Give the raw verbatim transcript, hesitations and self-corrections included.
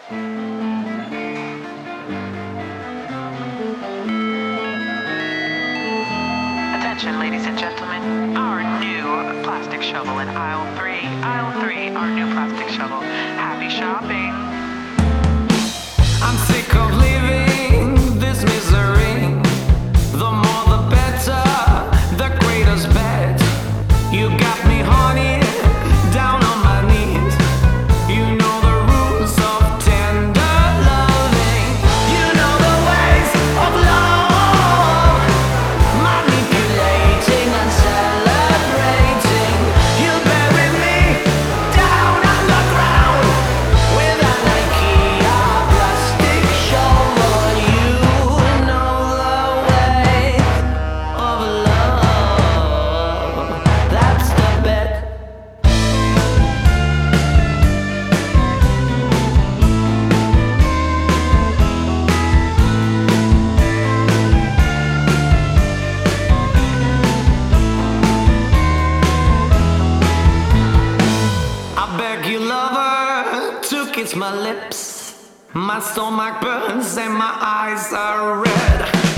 Attention, ladies and gentlemen, our new plastic shovel in aisle three. Aisle three, our new plastic shovel. Happy shopping. I'm sick of living this misery. The more the better, the greater's bet. You got me honey, down on my knees. You know the rules of tender loving. You know the ways of love, manipulating and celebrating. You bury me down underground with an IKEA plastic shovel. You know the way of love. That's the bet. I beg you, lover, to kiss my lips. My stomach burns and my eyes are red.